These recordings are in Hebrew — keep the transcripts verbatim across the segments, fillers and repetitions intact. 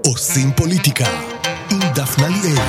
עושים פוליטיקה עם דפנה ליאל.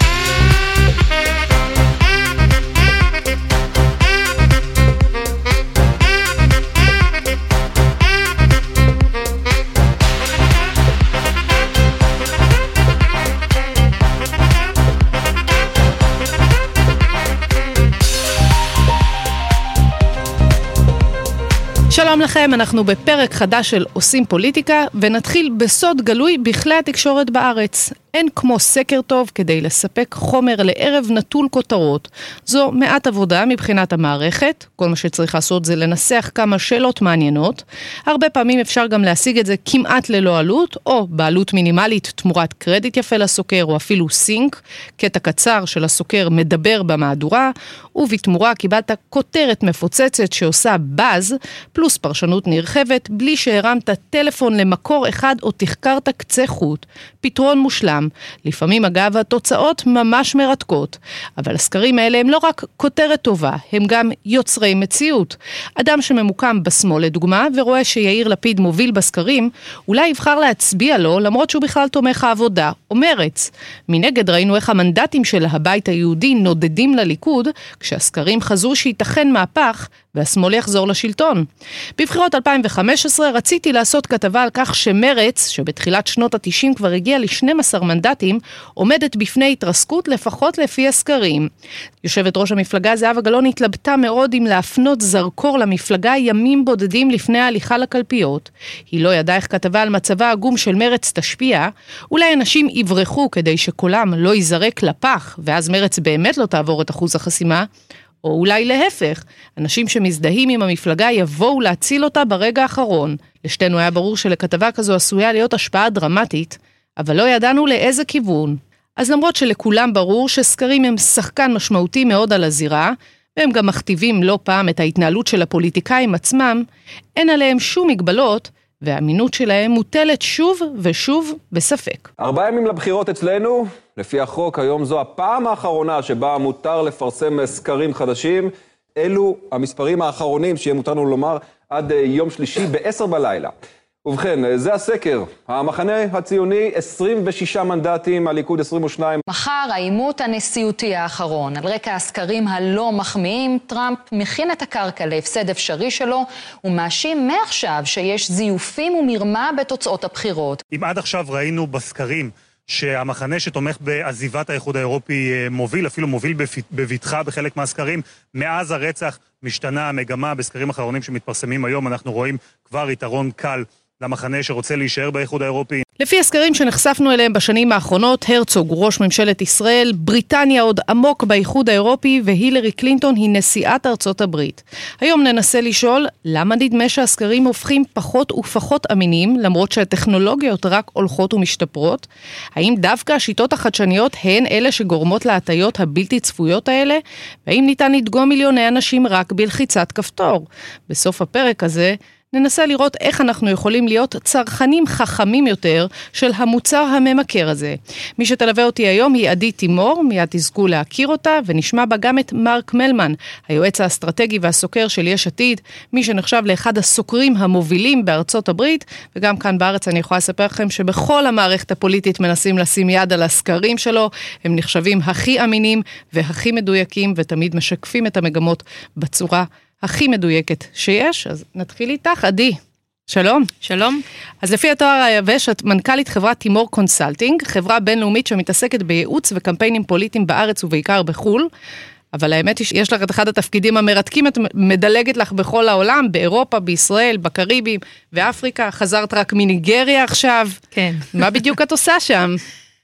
שלום לכם, אנחנו בפרק חדש של עושים פוליטיקה, ונתחיל בסוד גלוי בכלי התקשורת בארץ. אין כמו סקר טוב כדי לספק חומר לערב נטול כותרות. זו מעט עבודה מבחינת המערכת, כל מה שצריך לעשות זה לנסח כמה שאלות מעניינות. הרבה פעמים אפשר גם להשיג את זה כמעט ללא עלות, או בעלות מינימלית תמורת קרדיט יפה לסוקר, או אפילו סינק, קטע קצר של הסוקר מדבר במהדורה, ובתמורה קיבלת כותרת מפוצצת שעושה באז, פלוס פרשנות נרחבת, בלי שהרמת טלפון למקור אחד או תחקרת קצה חוט. פתרון מושלם. לפעמים אגב התוצאות ממש מרתקות, אבל הסקרים האלה הם לא רק כותרת טובה, הם גם יוצרי מציאות. אדם שממוקם בשמאל לדוגמה ורואה שיאיר לפיד מוביל בסקרים, אולי יבחר להצביע לו למרות שהוא בכלל תומך העבודה או מרץ. מנגד ראינו איך המנדטים של הבית היהודי נודדים לליכוד, כשהסקרים חזו שייתכן מהפך והשמאל יחזור לשלטון. בבחירות אלפיים וחמש עשרה רציתי לעשות כתבה על כך שמרץ, שבתחילת שנות ה-תשעים כבר הגיע ל-שנים עשר מנדטים, עומדת בפני התרסקות לפחות לפי הסקרים. יושבת ראש המפלגה זהבה גלאון התלבטה מאוד אם להפנות זרקור למפלגה ימים בודדים לפני ההליכה לקלפיות. היא לא ידעה איך כתבה על מצבה העגום של מרץ תשפיע, אולי אנשים יברחו כדי שקולם לא ייזרק לפח, ואז מרץ באמת לא תעבור את אחוז החסימה, או אולי להפך, אנשים שמזדהים עם המפלגה יבואו להציל אותה ברגע האחרון. לשתינו היה ברור שלכתבה כזו עשויה להיות השפעה דרמטית, אבל לא ידענו לאיזה כיוון. אז למרות שלכולם ברור שסקרים הם שחקן משמעותי מאוד על הזירה, והם גם מכתיבים לא פעם את ההתנהלות של הפוליטיקאים עצמם, אין עליהם שום מגבלות, והאמינות שלהם מוטלת שוב ושוב בספק. ארבעה ימים לבחירות אצלנו, לפי החוק היום זו הפעם האחרונה שבה מותר לפרסם סקרים חדשים. אלו המספרים האחרונים שיהיה מותר לנו לומר עד יום שלישי בעשר בלילה. ובכן, זה הסקר. המחנה הציוני עשרים ושישה מנדטים, הליכוד עשרים ושניים. מחר העימות הנשיאותי האחרון. על רקע הסקרים הלא מחמיאים, טראמפ מכין את הקרקע להפסד אפשרי שלו, ומאשים מעכשיו שיש זיופים ומרמה בתוצאות הבחירות. אם עד עכשיו ראינו בסקרים שהמחנה שתומך בעזיבת האיחוד האירופי מוביל, אפילו מוביל בביטחה בחלק מהסקרים, מאז הרצח משתנה המגמה. בסקרים האחרונים שמתפרסמים היום אנחנו רואים כבר יתרון קל למחנה שרוצה להישאר באיחוד האירופי. לפי הסקרים שנחשפנו אליהם בשנים האחרונות, הרצוג הוא ראש ממשלת ישראל, בריטניה עוד עמוק באיחוד האירופי, והילרי קלינטון היא נשיאת ארצות הברית. היום ננסה לשאול למה נדמה שהסקרים הופכים פחות ופחות אמינים, למרות שהטכנולוגיות רק הולכות ומשתפרות. האם דווקא השיטות החדשניות הן אלה שגורמות להטיות הבלתי צפויות האלה? והאם ניתן לדגום מיליוני אנשים רק בלחיצת כפתור? בסוף הפרק הזה ננסה לראות איך אנחנו יכולים להיות צרכנים חכמים יותר של המוצר הממכר הזה. מי שתלווה אותי היום היא עדי תימור, מיד תזכו להכיר אותה, ונשמע בה גם את מרק מלמן, היועץ האסטרטגי והסוקר של יש עתיד, מי שנחשב לאחד הסוקרים המובילים בארצות הברית, וגם כאן בארץ אני יכולה לספר לכם שבכל המערכת הפוליטית מנסים לשים יד על הסקרים שלו, הם נחשבים הכי אמינים והכי מדויקים, ותמיד משקפים את המגמות בצורה הכי מדויקת שיש. אז נתחיל איתך, עדי. שלום. שלום. אז לפי התואר היבש, את מנכ"לית חברת תימור קונסלטינג, חברה בינלאומית שמתעסקת בייעוץ וקמפיינים פוליטיים בארץ ובעיקר בחול, אבל האמת היא שיש לך את אחד התפקידים המרתקים, את מדלגת לך בכל העולם, באירופה, בישראל, בקריבים, ואפריקה, חזרת רק מניגריה עכשיו. כן. מה בדיוק את עושה שם?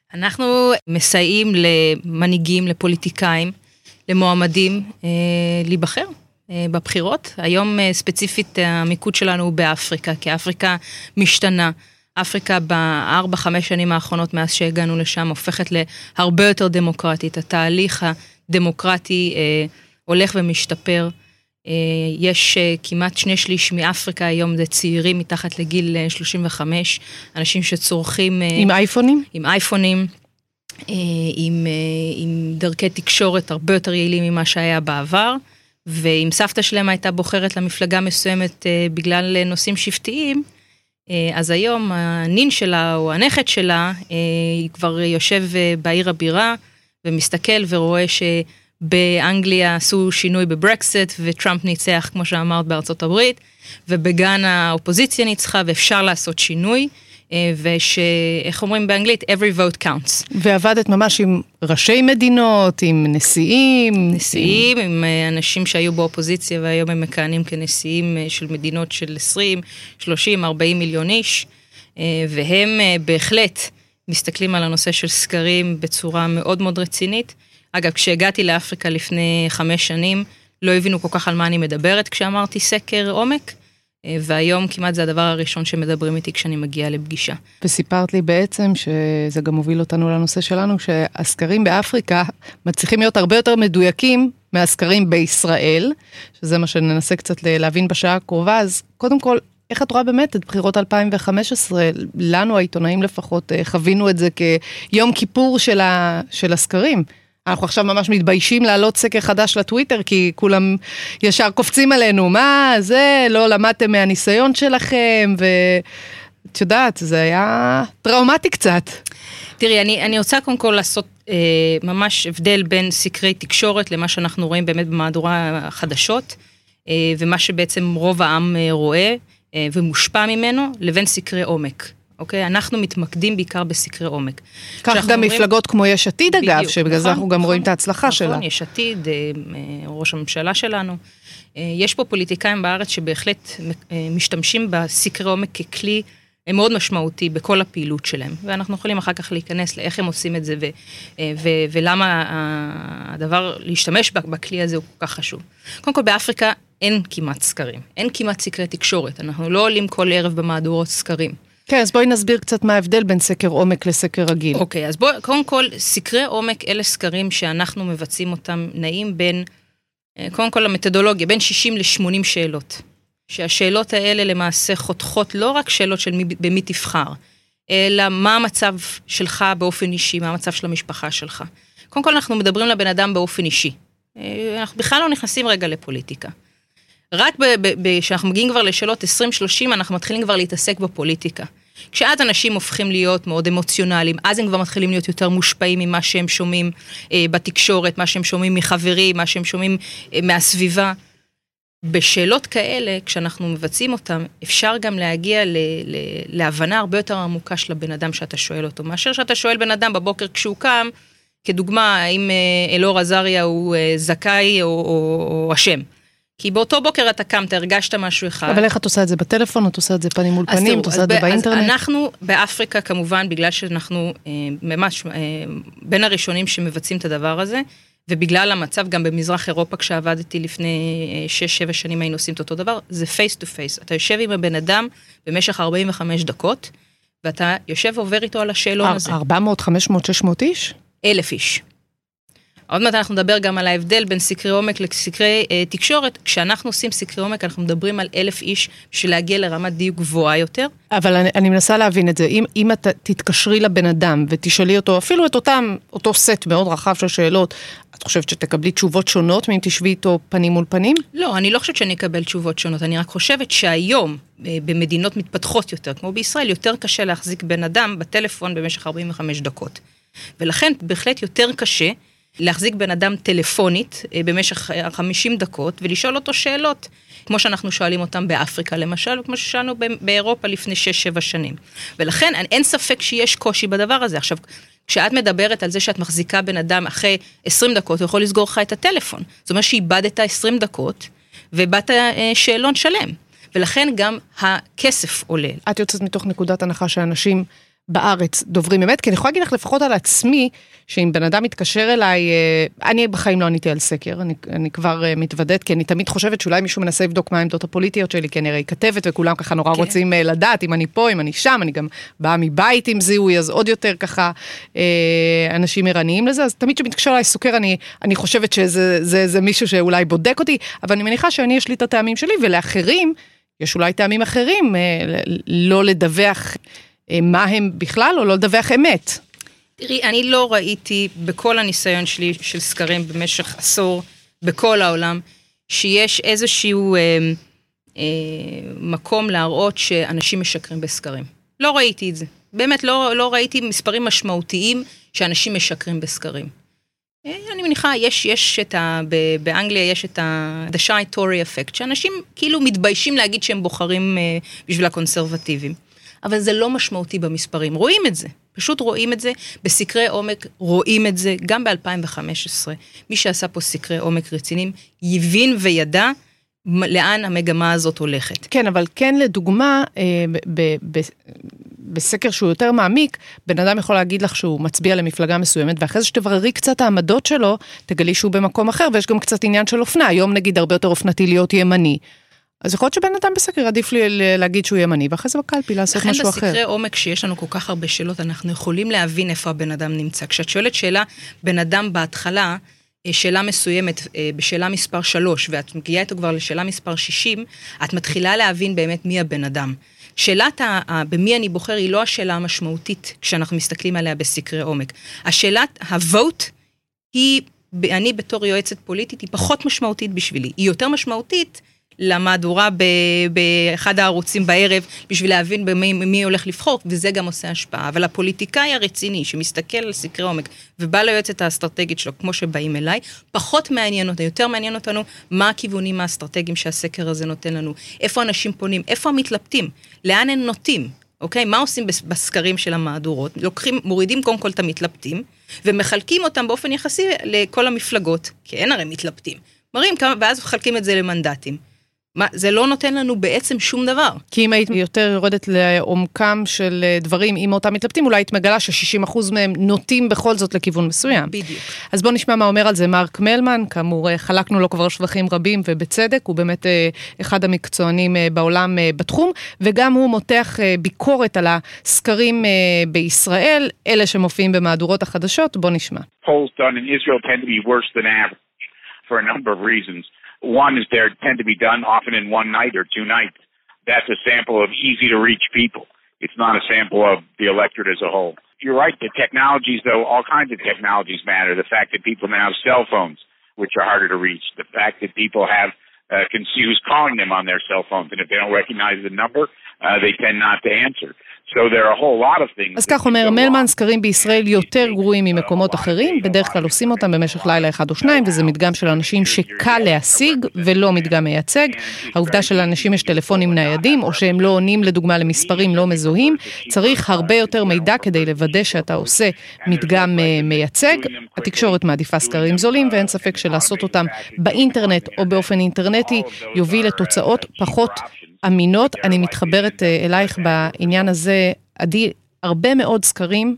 אנחנו מסייעים למנהיגים, לפוליטיקאים, למועמדים, אה, להיבחר. בבחירות. היום ספציפית המיקוד שלנו הוא באפריקה, כי אפריקה משתנה. אפריקה בארבע, חמש שנים האחרונות מאז שהגענו לשם הופכת להרבה יותר דמוקרטית. התהליך הדמוקרטי אה, הולך ומשתפר. אה, יש אה, כמעט שני שליש מאפריקה היום זה צעירים מתחת לגיל שלושים וחמש, אנשים שצורכים... אה, עם אייפונים? עם אייפונים. עם, עם דרכי תקשורת הרבה יותר יעילים ממה שהיה בעבר, ואם סבתא שלהם הייתה בוחרת למפלגה מסוימת בגלל נושאים שבטיים, אז היום הנין שלה או הנכד שלה, היא כבר יושב בעיר הבירה, ומסתכל ורואה שבאנגליה עשו שינוי בברקסיט, וטראמפ ניצח, כמו שאמרת, בארצות הברית, ובגן האופוזיציה ניצחה, ואפשר לעשות שינוי, ושאיך אומרים באנגלית, every vote counts. ועבדת ממש עם ראשי מדינות, עם נשיאים. נשיאים, עם, עם אנשים שהיו באופוזיציה, והיום הם מכהנים כנשיאים של מדינות של עשרים, שלושים, ארבעים מיליון איש, והם בהחלט מסתכלים על הנושא של סקרים בצורה מאוד מאוד רצינית. אגב, כשהגעתי לאפריקה לפני חמש שנים, לא הבינו כל כך על מה אני מדברת כשאמרתי סקר עומק, והיום כמעט זה הדבר הראשון שמדברים איתי כשאני מגיעה לפגישה. וסיפרת לי בעצם שזה גם מוביל אותנו לנושא שלנו, שהסקרים באפריקה מצליחים להיות הרבה יותר מדויקים מהסקרים בישראל, שזה מה שננסה קצת להבין בשעה הקרובה. אז קודם כל, איך את רואה באמת את בחירות אלפיים וחמש עשרה? לנו העיתונאים לפחות חווינו את זה כיום כיפור של, ה, של הסקרים. אנחנו עכשיו ממש מתביישים להעלות סקר חדש לטוויטר, כי כולם ישר קופצים עלינו, מה זה, לא למדתם מהניסיון שלכם, ואת יודעת, זה היה טראומטי קצת. תראי, אני, אני רוצה קודם כל לעשות אה, ממש הבדל בין סקרי תקשורת, למה שאנחנו רואים באמת במהדורה החדשות, אה, ומה שבעצם רוב העם אה, רואה, אה, ומושפע ממנו, לבין סקרי עומק. אוקיי? אנחנו מתמקדים בעיקר בסקרי עומק. כך גם אומרים, מפלגות כמו יש עתיד אגב, בדיוק, שבגלל נכון, זה אנחנו גם נכון, רואים את ההצלחה נכון, שלה. נכון, יש עתיד, ראש הממשלה שלנו. יש פה פוליטיקאים בארץ שבהחלט משתמשים בסקרי עומק ככלי מאוד משמעותי בכל הפעילות שלהם. ואנחנו יכולים אחר כך להיכנס לאיך הם עושים את זה, ו- ו- ולמה הדבר, להשתמש בכלי הזה הוא כל כך חשוב. קודם כל, באפריקה אין כמעט סקרים, אין כמעט סקרי תקשורת. אנחנו לא עולים כל ערב במהדורות סקרים. כן, אז בואי נסביר קצת מה ההבדל בין סקר עומק לסקר רגיל. אוקיי, אז בואי, קודם כל, סקרי עומק אלה סקרים שאנחנו מבצעים אותם נעים בין, קודם כל המתודולוגיה, בין שישים לשמונים שאלות. שהשאלות האלה למעשה חותכות לא רק שאלות של מי, במי תבחר, אלא מה המצב שלך באופן אישי, מה המצב של המשפחה שלך. קודם כל אנחנו מדברים לבן אדם באופן אישי. אנחנו בכלל לא נכנסים רגע לפוליטיקה. רק כשאנחנו מגיעים כבר לשאלות עשרים שלושים, אנחנו מתחילים כבר להתעסק בפוליטיקה. כשאז אנשים הופכים להיות מאוד אמוציונליים, אז הם כבר מתחילים להיות יותר מושפעים ממה שהם שומעים אה, בתקשורת, מה שהם שומעים מחברים, מה שהם שומעים אה, מהסביבה. בשאלות כאלה, כשאנחנו מבצעים אותם, אפשר גם להגיע ל- ל- להבנה הרבה יותר עמוקה של הבן אדם שאתה שואל אותו. מאשר שאתה שואל בן אדם בבוקר כשהוא קם, כדוגמה, האם אה, אלאור עזריה הוא אה, זכאי או, או, או אשם. כי באותו בוקר אתה קמת, הרגשת משהו אחד. אבל איך את עושה את זה בטלפון, את עושה את זה פנים מול פנים, את עושה את זה באינטרנט? אז אנחנו באפריקה כמובן, בגלל שאנחנו אה, ממש אה, בין הראשונים שמבצעים את הדבר הזה, ובגלל המצב גם במזרח אירופה, כשעבדתי לפני שש שבע שנים היינו עושים את אותו דבר, זה פייס טו פייס. אתה יושב עם הבן אדם במשך ארבעים וחמש דקות, ואתה יושב ועובר איתו על השאלון הזה. ארבע מאות, חמש מאות, שש מאות איש? אלף איש. עוד מעט אנחנו נדבר גם על ההבדל בין סקרי עומק לסקרי אה, תקשורת. כשאנחנו עושים סקרי עומק, אנחנו מדברים על אלף איש בשביל להגיע לרמת דיוק גבוהה יותר. אבל אני, אני מנסה להבין את זה. אם, אם את תתקשרי לבן אדם ותשאלי אותו, אפילו את אותם, אותו סט מאוד רחב של שאלות, את חושבת שתקבלי תשובות שונות מאם תשבי איתו פנים מול פנים? לא, אני לא חושבת שאני אקבל תשובות שונות. אני רק חושבת שהיום, במדינות מתפתחות יותר, כמו בישראל, יותר קשה להחזיק בן אדם בטלפון במשך ארבעים וחמש דקות. ולכן בהחלט יותר קשה להחזיק בן אדם טלפונית במשך חמישים דקות, ולשאול אותו שאלות, כמו שאנחנו שואלים אותם באפריקה למשל, וכמו ששאלנו באירופה לפני שש שבע שנים. ולכן אין ספק שיש קושי בדבר הזה. עכשיו, כשאת מדברת על זה שאת מחזיקה בן אדם אחרי עשרים דקות, הוא יכול לסגור לך את הטלפון. זאת אומרת שאיבדת עשרים דקות, ובאת שאלון שלם. ולכן גם הכסף עולה. את יוצאת מתוך נקודת הנחה שאנשים בארץ דוברים אמת, כי אני יכולה להגיד לך לפחות על עצמי, שאם בן אדם מתקשר אליי, אני בחיים לא עניתי על סקר, אני, אני כבר מתוודאת, כי אני תמיד חושבת שאולי מישהו מנסה לבדוק מה העמדות הפוליטיות שלי, כי אני הרי כתבת, וכולם ככה נורא כן. רוצים לדעת, אם אני פה, אם אני שם, אני גם באה מבית עם זיהוי, אז עוד יותר ככה אנשים ערניים לזה, אז תמיד שמתקשר אליי סוקר, אני, אני חושבת שזה זה, זה מישהו שאולי בודק אותי, אבל אני מניחה שאני יש לי את הטעמים שלי, ולאחרים, יש אולי טעמים אחרים, לא לדווח מה הם בכלל, או לא לדווח אמת. תראי, אני לא ראיתי בכל הניסיון שלי של סקרים במשך עשור, בכל העולם, שיש איזשהו אה, אה, מקום להראות שאנשים משקרים בסקרים. לא ראיתי את זה. באמת לא, לא ראיתי מספרים משמעותיים שאנשים משקרים בסקרים. אני מניחה, יש, יש את ה, באנגליה יש את ה, the shy Tory effect, שאנשים כאילו מתביישים להגיד שהם בוחרים בשביל הקונסרבטיבים. אבל זה לא משמעותי במספרים. רואים את זה. פשוט רואים את זה. בסקרי עומק רואים את זה. גם ב-אלפיים וחמש עשרה. מי שעשה פה סקרי עומק רציניים, יבין וידע לאן המגמה הזאת הולכת. כן, אבל כן לדוגמה, ב- ב- ב- בסקר שהוא יותר מעמיק, בן אדם יכול להגיד לך שהוא מצביע למפלגה מסוימת, ואחרי זה שתבררי קצת העמדות שלו, תגלי שהוא במקום אחר, ויש גם קצת עניין של אופנה. היום נגיד הרבה יותר אופנתי להיות ימני. אז יכול להיות שבן אדם בסקר עדיף לי להגיד שהוא ימני, ואחרי זה בקלפי לעשות משהו אחר. לכן בסקרי עומק שיש לנו כל כך הרבה שאלות, אנחנו יכולים להבין איפה הבן אדם נמצא. כשאת שואלת שאלה, בן אדם בהתחלה, שאלה מסוימת, בשאלה מספר שלוש, ואת מגיעה איתו כבר לשאלה מספר שישים, את מתחילה להבין באמת מי הבן אדם. שאלת במי אני בוחר היא לא השאלה המשמעותית, כשאנחנו מסתכלים עליה בסקרי עומק. השאלת הוט היא, אני בתור יועצת פוליטית, היא פחות משמעותית בשבילי. היא יותר משמעותית למהדורה באחד הערוצים בערב, בשביל להבין במי, מי הולך לבחור, וזה גם עושה השפעה. אבל הפוליטיקאי הרציני, שמסתכל על סקרי עומק, ובא ליועצת האסטרטגית שלו, כמו שבאים אליי, פחות מעניין אותנו, יותר מעניין אותנו, מה הכיוונים האסטרטגיים שהסקר הזה נותן לנו, איפה אנשים פונים, איפה המתלבטים, לאן הם נוטים, אוקיי? מה עושים בסקרים של המהדורות? לוקחים, מורידים קודם כל את המתלבטים, ומחלקים אותם באופן יחסי לכל המפלגות, כי אין הרי מתלבטים. מראים כמה, ואז מחלקים את זה למנדטים. מה, זה לא נותן לנו בעצם שום דבר. כי אם היית יותר יורדת לעומקם של דברים עם אותם מתלבטים, אולי היית מגלה ש-שישים אחוז מהם נוטים בכל זאת לכיוון מסוים. בדיוק. אז בוא נשמע מה אומר על זה מרק מלמן, כאמור חלקנו לו כבר שבחים רבים ובצדק, הוא באמת אחד המקצוענים בעולם בתחום, וגם הוא מותח ביקורת על הסקרים בישראל, אלה שמופיעים במהדורות החדשות, בוא נשמע. Polls done in Israel tend to be worse than average for a number of reasons. One is they tend to be done often in one night or two nights. That's a sample of easy-to-reach people. It's not a sample of the electorate as a whole. You're right, the technologies, though, all kinds of technologies matter. The fact that people now have cell phones, which are harder to reach. The fact that people have uh, confused calling them on their cell phones, and if they don't recognize the number, uh, they tend not to answer. So there are a whole lot of things. אז כך אומר מלמן, סקרים בישראל יותר גרועים ממקומות אחרים, בדרך כלל עושים אותם במשך לילה אחד או שניים, וזה מדגם של אנשים שקל להשיג ולא מדגם מייצג. העובדה שלאנשים יש טלפונים ניידים, או שהם לא עונים לדוגמה למספרים לא מזוהים, צריך הרבה יותר מידע כדי לוודא שאתה עושה מדגם מייצג. התקשורת מעדיפה סקרים זולים, ואין ספק שלעשות אותם באינטרנט או באופן אינטרנטי יוביל לתוצאות פחות אמינות. אני מתחברת אלייך בעניין הזה, עדי, הרבה מאוד סקרים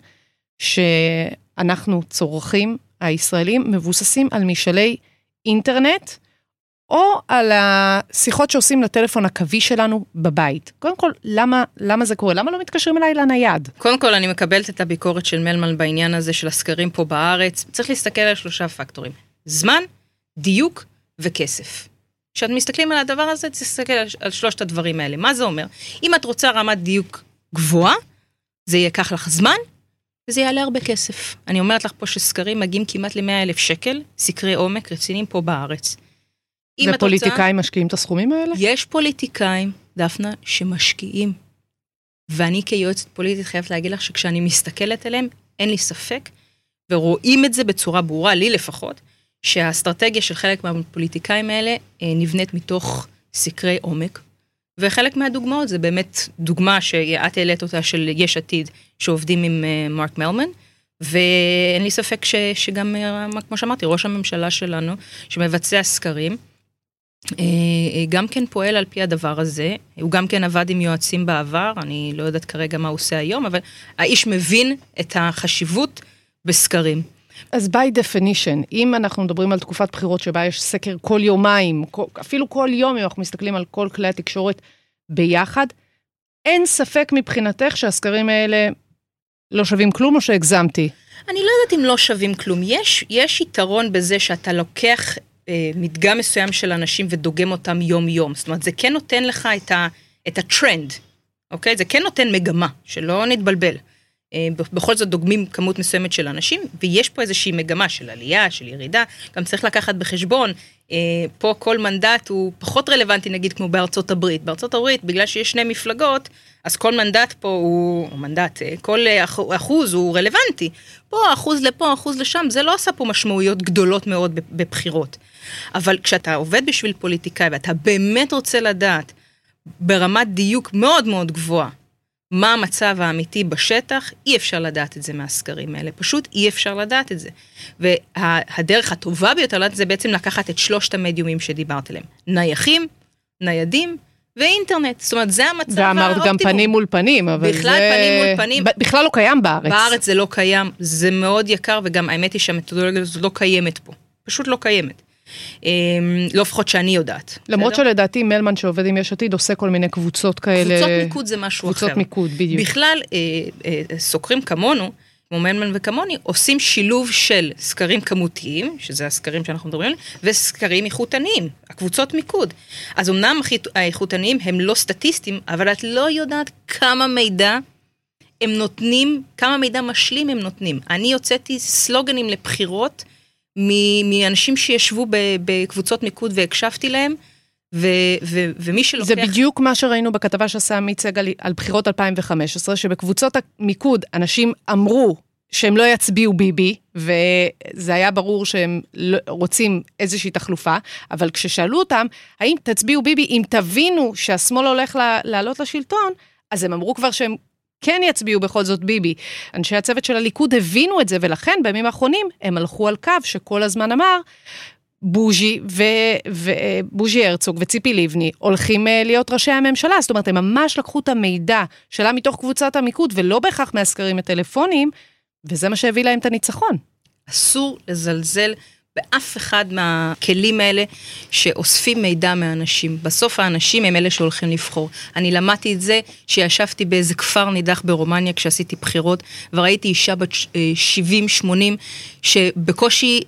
שאנחנו צורכים, הישראלים, מבוססים על משאלי אינטרנט, או על השיחות שעושים לטלפון הקווי שלנו בבית. קודם כל, למה, למה זה קורה? למה לא מתקשרים אליי לנייד? קודם כל, אני מקבלת את הביקורת של מלמן בעניין הזה של הסקרים פה בארץ. צריך להסתכל על שלושה פקטורים. זמן, דיוק וכסף. כשאת מסתכלים על הדבר הזה, תסתכל על, על שלושת הדברים האלה. מה זה אומר? אם את רוצה רמת דיוק גבוהה, זה ייקח לך זמן, וזה יעלה הרבה כסף. אני אומרת לך פה שסקרים מגיעים כמעט ל-מאה אלף שקל, סקרי עומק רציניים פה בארץ. ופוליטיקאים רוצה, משקיעים את הסכומים האלה? יש פוליטיקאים, דפנה, שמשקיעים. ואני כיועצת פוליטית חייבת להגיד לך שכשאני מסתכלת עליהם, אין לי ספק, ורואים את זה בצורה ברורה, לי לפחות, שהאסטרטגיה של חלק מהפוליטיקאים האלה נבנית מתוך סקרי עומק, וחלק מהדוגמאות זה באמת דוגמה שאת העלית אותה של יש עתיד, שעובדים עם מרק מלמן, ואין לי ספק ש, שגם, כמו שאמרתי, ראש הממשלה שלנו, שמבצע סקרים, גם כן פועל על פי הדבר הזה, הוא גם כן עבד עם יועצים בעבר, אני לא יודעת כרגע מה הוא עושה היום, אבל האיש מבין את החשיבות בסקרים. אז by definition, אם אנחנו מדברים על תקופת בחירות שבה יש סקר כל יומיים, אפילו כל יום, אם אנחנו מסתכלים על כל כלי התקשורת ביחד, אין ספק מבחינתך שהסקרים האלה לא שווים כלום או שהגזמתי? אני לא יודעת אם לא שווים כלום. יש, יש יתרון בזה שאתה לוקח אה, מדגם מסוים של אנשים ודוגם אותם יום-יום. זאת אומרת, זה כן נותן לך את, ה, את הטרנד, אוקיי? זה כן נותן מגמה, שלא נתבלבל. בכל זאת דוגמים כמות מסוימת של אנשים, ויש פה איזושהי מגמה של עלייה, של ירידה, גם צריך לקחת בחשבון, פה כל מנדט הוא פחות רלוונטי, נגיד כמו בארצות הברית. בארצות הברית, בגלל שיש שני מפלגות, אז כל מנדט פה הוא, מנדט, כל אחוז הוא רלוונטי. פה אחוז לפה, אחוז לשם, זה לא עושה פה משמעויות גדולות מאוד בבחירות. אבל כשאתה עובד בשביל פוליטיקאי, ואתה באמת רוצה לדעת, ברמת דיוק מאוד מאוד גבוהה, מה המצב האמיתי בשטח, אי אפשר לדעת את זה מהסקרים האלה, פשוט אי אפשר לדעת את זה. והדרך הטובה ביותר לדעת זה בעצם לקחת את שלושת המדיומים שדיברת עליהם, נייחים, ניידים ואינטרנט, זאת אומרת זה המצב האופטימום. ואמרת גם פנים מול פנים, אבל בכלל זה... פנים מול פנים. בכלל לא קיים בארץ. בארץ זה לא קיים, זה מאוד יקר, וגם האמת היא שהמתודולוגיה הזאת לא קיימת פה, פשוט לא קיימת. לא לפחות שאני יודעת. למרות שלדעתי מלמן שעובד עם יש עתיד עושה כל מיני קבוצות כאלה. קבוצות מיקוד זה משהו אחר. קבוצות מיקוד, בדיוק. בכלל, סוקרים כמונו, כמו מלמן וכמוני, עושים שילוב של סקרים כמותיים, שזה הסקרים שאנחנו מדברים עליהם, וסקרים איכותניים, הקבוצות מיקוד. אז אמנם האיכותניים הם לא סטטיסטיים, אבל את לא יודעת כמה מידע הם נותנים, כמה מידע משלים הם נותנים. אני הוצאתי סלוגנים לבחירות, מאנשים שישבו בקבוצות מיקוד והקשבתי להם, ו- ו- ומי שלוקח... זה בדיוק מה שראינו בכתבה שעשה עמית סגל על בחירות אלפיים וחמש עשרה, שבקבוצות המיקוד אנשים אמרו שהם לא יצביעו ביבי, וזה היה ברור שהם רוצים איזושהי תחלופה, אבל כששאלו אותם, האם תצביעו ביבי, אם תבינו שהשמאל הולך לעלות לשלטון, אז הם אמרו כבר שהם כן יצביעו בכל זאת ביבי. אנשי הצוות של הליכוד הבינו את זה, ולכן בימים האחרונים הם הלכו על קו שכל הזמן אמר, בוז'י ובוז'י הרצוג וציפי לבני הולכים להיות ראשי הממשלה. זאת אומרת, הם ממש לקחו את המידע שלה מתוך קבוצת המיקוד, ולא בהכרח מהסקרים הטלפונים, וזה מה שהביא להם את הניצחון. אסור לזלזל באף אחד מהכלים האלה שאוספים מידע מאנשים. בסוף האנשים הם אלה שהולכים לבחור. אני למדתי את זה שישבתי באיזה כפר נידח ברומניה כשעשיתי בחירות, וראיתי אישה בת שבעים שמונים שבקושי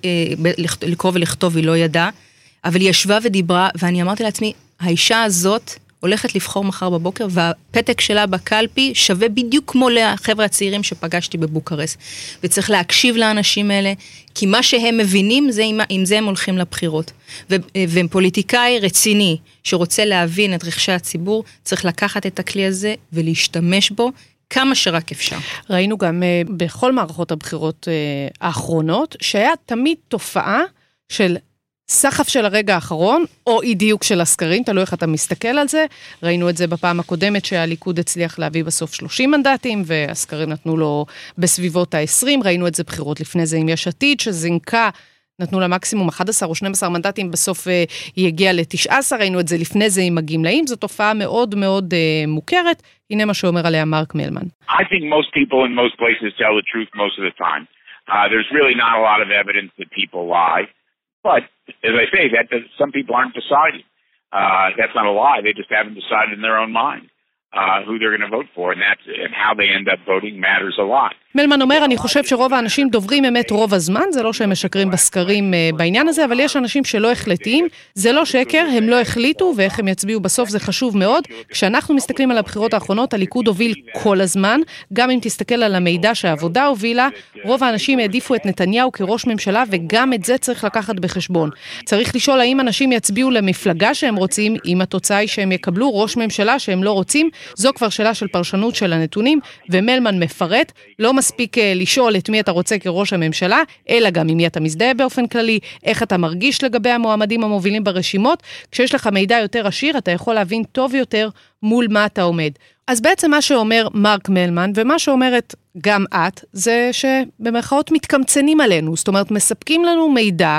לקרוא ולכתוב היא לא ידעה, אבל היא ישבה ודיברה, ואני אמרתי לעצמי, האישה הזאת הולכת לבחור מחר בבוקר, והפתק שלה בקלפי שווה בדיוק כמו לחבר'ה הצעירים שפגשתי בבוקרסט. וצריך להקשיב לאנשים האלה, כי מה שהם מבינים, זה עם, עם זה הם הולכים לבחירות. ו, ופוליטיקאי רציני, שרוצה להבין את רכשי הציבור, צריך לקחת את הכלי הזה ולהשתמש בו, כמה שרק אפשר. ראינו גם uh, בכל מערכות הבחירות uh, האחרונות, שהיה תמיד תופעה של סחף של הרגע האחרון, או אי דיוק של הסקרים, תלוי איך אתה מסתכל על זה. ראינו את זה בפעם הקודמת שהליכוד הצליח להביא בסוף שלושים מנדטים, והסקרים נתנו לו בסביבות ה-עשרים, ראינו את זה בחירות לפני זה עם יש עתיד, שזינקה, נתנו לה מקסימום אחד עשר או שנים עשר מנדטים, בסוף היא הגיעה ל-תשע עשרה, ראינו את זה לפני זה עם הגמלאים, זו תופעה מאוד מאוד uh, מוכרת, הנה מה שאומר עליה מרק מלמן. I think most people in most places tell the truth most of the time. Uh, there's really not a lot of evidence that people lie. But, as I say, that some people aren't deciding. Uh, that's not a lie. They just haven't decided in their own mind uh, who they're going to vote for. And, that's, and how they end up voting matters a lot. מלמן אומר, אני חושב שרוב האנשים דוברים אמת רוב הזמן, זה לא שהם משקרים בסקרים בעניין הזה, אבל יש אנשים שלא החלטים, זה לא שקר, הם לא החליטו, ואיך הם יצביעו בסוף זה חשוב מאוד. כשאנחנו מסתכלים על הבחירות האחרונות, הליכוד הוביל כל הזמן, גם אם תסתכל על המידע שהעבודה הובילה, רוב האנשים העדיפו את נתניהו כראש ממשלה, וגם את זה צריך לקחת בחשבון. צריך לשאול האם אנשים יצביעו למפלגה שהם רוצים, אם התוצאה היא שהם יקבלו ראש ממשלה שהם לא רוצים, זו כבר שאלה של פרשנות של הנתונים, ומלמן מפרט, לא מספיק לשאול את מי אתה רוצה כראש הממשלה, אלא גם עם מי אתה מזדהה באופן כללי, איך אתה מרגיש לגבי המועמדים המובילים ברשימות. כשיש לך מידע יותר עשיר, אתה יכול להבין טוב יותר מול מה אתה עומד. אז בעצם מה שאומר מרק מלמן, ומה שאומרת גם את, זה שבמרכאות מתקמצנים עלינו, זאת אומרת, מספקים לנו מידע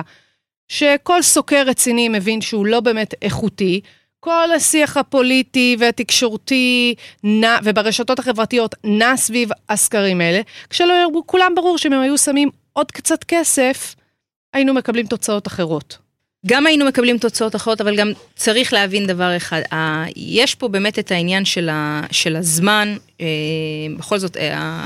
שכל סוקר רציני מבין שהוא לא באמת איכותי, כל השיח הפוליטי והתקשורתי נע, וברשתות החברתיות נע סביב הסקרים האלה, כשלא ירבו, כולם ברור שאם הם היו שמים עוד קצת כסף, היינו מקבלים תוצאות אחרות. גם היינו מקבלים תוצאות אחרות, אבל גם צריך להבין דבר אחד. יש פה באמת את העניין של, ה, של הזמן, בכל זאת,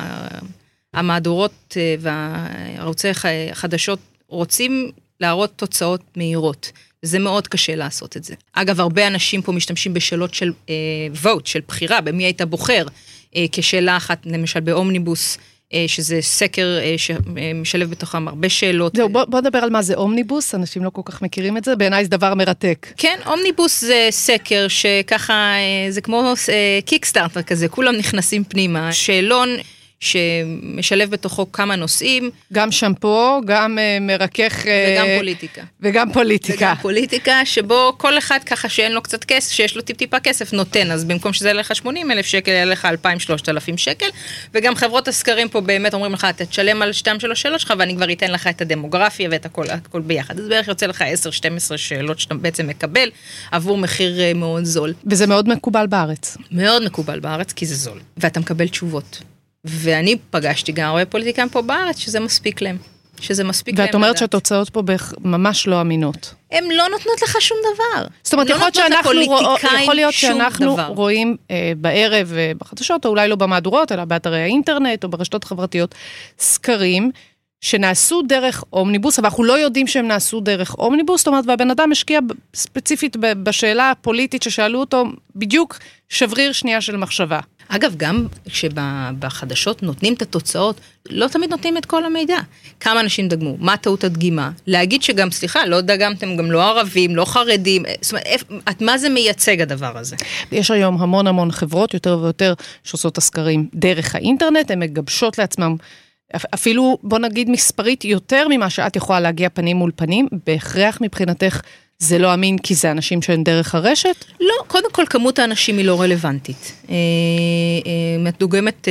המהדורות והערוצי החדשות רוצים להראות תוצאות מהירות. זה מאוד קשה לעשות את זה. אגב, הרבה אנשים פה משתמשים בשאלות של vote, של בחירה, במי היית בוחר. כשאלה אחת, למשל באומניבוס, שזה סקר שמשלב בתוכם הרבה שאלות. זהו, בוא, בוא נדבר על מה זה אומניבוס, אנשים לא כל כך מכירים את זה, בעיניי זה דבר מרתק. כן, אומניבוס זה סקר שככה, זה כמו קיקסטארטר כזה, כולם נכנסים פנימה, שאלון שמשלב בתוכו כמה נושאים. גם שמפו, גם uh, מרכך... וגם uh, פוליטיקה. וגם פוליטיקה. וגם פוליטיקה, שבו כל אחד ככה שאין לו קצת כסף, שיש לו טיפ-טיפה כסף, נותן. אז במקום שזה יהיה לך שמונים אלף שקל, יהיה לך אלפיים שלושת אלפים שקל. וגם חברות הסקרים פה באמת אומרים לך, אתה תשלם על שתיים שלוש שאלות שלך, ואני כבר אתן לך את הדמוגרפיה ואת הכל, הכל ביחד. אז בערך יוצא לך עשר שתים עשרה שאלות שאתה בעצם מקבל, עבור מחיר מאוד זול. וזה מאוד מקובל בארץ. מאוד מקובל בארץ, כי זה זול. ואתה מקבל תשובות. ואני פגשתי גם הרבה פוליטיקאים פה בארץ, שזה מספיק להם. שזה מספיק להם. ואת אומרת שהתוצאות פה ממש לא אמינות. הן לא נותנות לך שום דבר. זאת אומרת, יכול להיות שאנחנו רואים בערב בחדשות, או אולי לא במהדורות, אלא באתרי האינטרנט, או ברשתות חברתיות, סקרים, שנעשו דרך אומניבוס, אבל אנחנו לא יודעים שהם נעשו דרך אומניבוס, זאת אומרת, והבן אדם משקיע ספציפית בשאלה הפוליטית ששאלו אותו, בדיוק שבריר שנייה של מחשבה. אגב, גם כשבחדשות נותנים את התוצאות, לא תמיד נותנים את כל המידע. כמה אנשים דגמו, מה טעות הדגימה? להגיד שגם, סליחה, לא דגמתם גם לא ערבים, לא חרדים, זאת אומרת, מה זה מייצג הדבר הזה? יש היום המון המון חברות, יותר ויותר, שעושות הסקרים דרך האינטרנט, הן מגבשות לעצמם, אפילו, בוא נגיד, מספרית יותר ממה שאת יכולה להגיע פנים מול פנים, בהכרח מבחינתך, זה לא אמין כי זה אנשים שהן דרך הרשת? לא, קודם כל כמות האנשים היא לא רלוונטית. אם את דוגמת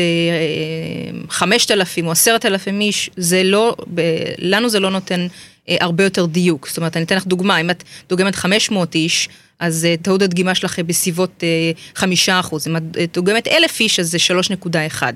חמשת אלפים או עשרת אלפים איש, זה לא, לנו זה לא נותן הרבה יותר דיוק. זאת אומרת, אני אתן לך דוגמה, אם את דוגמת חמש מאות איש, אז טעות הדגימה שלך בסביבות חמישה אחוז. אם את דוגמת אלף איש, אז זה שלוש נקודה אחת.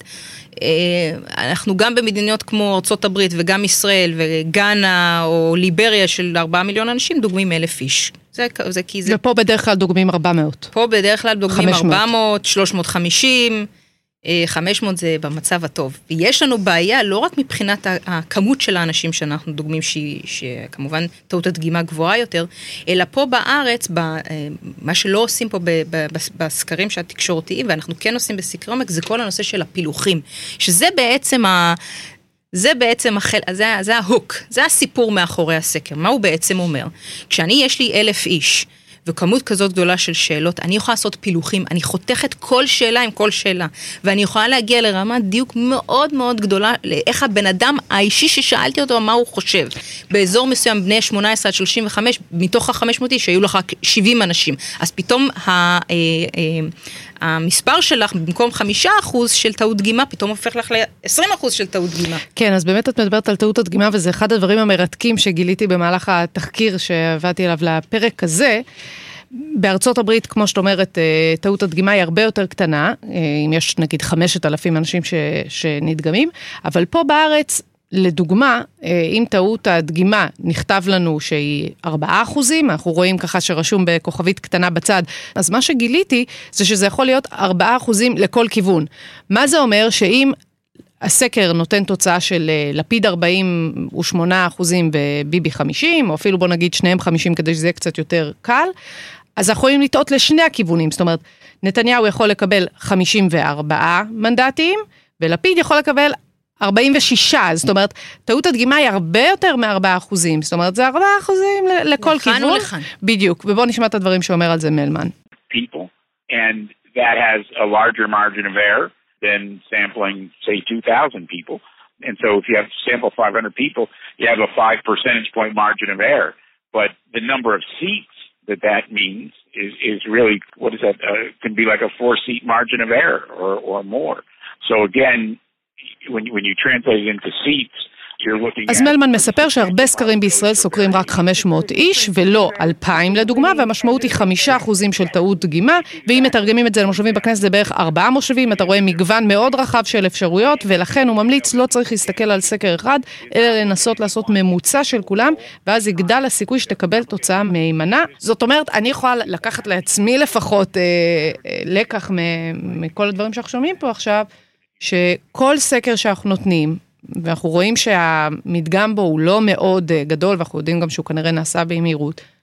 אנחנו גם במדינות כמו ארצות הברית וגם ישראל וגאנה או ליבריה של ארבעה מיליון אנשים דוגמים אלף איש. זה, זה כי זה... ופה בדרך כלל דוגמים ארבע מאות. פה בדרך כלל דוגמים ארבע מאות, שלוש מאות וחמישים, חמש מאות זה במצב הטוב. ויש לנו בעיה לא רק מבחינת הכמות של האנשים שאנחנו דוגמים, שכמובן טעות הדגימה גבוהה יותר, אלא פה בארץ, מה שלא עושים פה בסקרים התקשורתיים, ואנחנו כן עושים בסקרי עומק, זה כל הנושא של הפילוחים, שזה בעצם ה... זה בעצם החל, זה, זה ההוק, זה הסיפור מאחורי הסקר. מה הוא בעצם אומר? כשאני יש לי אלף איש, וכמות כזאת גדולה של שאלות, אני יכולה לעשות פילוחים, אני חותכת כל שאלה עם כל שאלה, ואני יכולה להגיע לרמת דיוק מאוד מאוד גדולה, לאיך הבן אדם האישי ששאלתי אותו מה הוא חושב. באזור מסוים, בני שמונה עשרה עד שלושים וחמש, מתוך ה-חמש מאות איש, שהיו לך שבעים אנשים. אז פתאום ה... המספר שלך, במקום חמישה אחוז של טעות דגימה, פתאום הופך לך ל-עשרים אחוז של טעות דגימה. כן, אז באמת את מדברת על טעות הדגימה, וזה אחד הדברים המרתקים שגיליתי במהלך התחקיר שעבדתי עליו לפרק הזה. בארצות הברית, כמו שאת אומרת, טעות הדגימה היא הרבה יותר קטנה, אם יש נגיד חמשת אלפים אנשים ש... שנדגמים, אבל פה בארץ, לדוגמה, אם טעות הדגימה נכתב לנו שהיא ארבעה אחוזים, אנחנו רואים ככה שרשום בכוכבית קטנה בצד, אז מה שגיליתי זה שזה יכול להיות ארבעה אחוזים לכל כיוון. מה זה אומר שאם הסקר נותן תוצאה של לפיד ארבעים ושמונה אחוזים וביבי חמישים, או אפילו בוא נגיד שניהם חמישים כדי שזה יהיה קצת יותר קל, אז אנחנו יכולים לטעות לשני הכיוונים, זאת אומרת, נתניהו יכול לקבל חמישים וארבעה מנדטים, ולפיד יכול לקבל ארבעים ושישה, זאת אומרת, טעות הדגימה היא הרבה יותר מארבעה אחוזים, זאת אומרת, זה ארבעה אחוזים לכל כיוון. בדיוק, ובואו נשמע את הדברים שאומר על זה מלמן. People, and that has a larger margin of error than sampling, say, two thousand people. And so if you have to sample five hundred people, you have a five percentage point margin of error. But the number of seats that that means is, is really, what is that, uh, can be like a four-seat margin of error or, or more. So again, when, when you translate it into seats, אז מלמן מספר שהרבה סקרים בישראל סוקרים רק חמש מאות איש ולא אלפיים לדוגמה, והמשמעות היא חמישה אחוזים של טעות דגימה, ואם מתרגמים את זה למושבים בכנסת זה בערך ארבעה מושבים, אתה רואה מגוון מאוד רחב של אפשרויות, ולכן הוא ממליץ לא צריך להסתכל על סקר אחד, אלא לנסות לעשות ממוצע של כולם, ואז יגדל הסיכוי שתקבל תוצאה מהימנה. זאת אומרת, אני יכולה לקחת לעצמי לפחות אה, אה, לקח מכל הדברים שאנחנו שומעים פה עכשיו, שכל סקר שאנחנו נותנים, ואנחנו רואים שהמדגם בו הוא לא מאוד גדול, ואנחנו יודעים גם שהוא כנראה נעשה במהירות,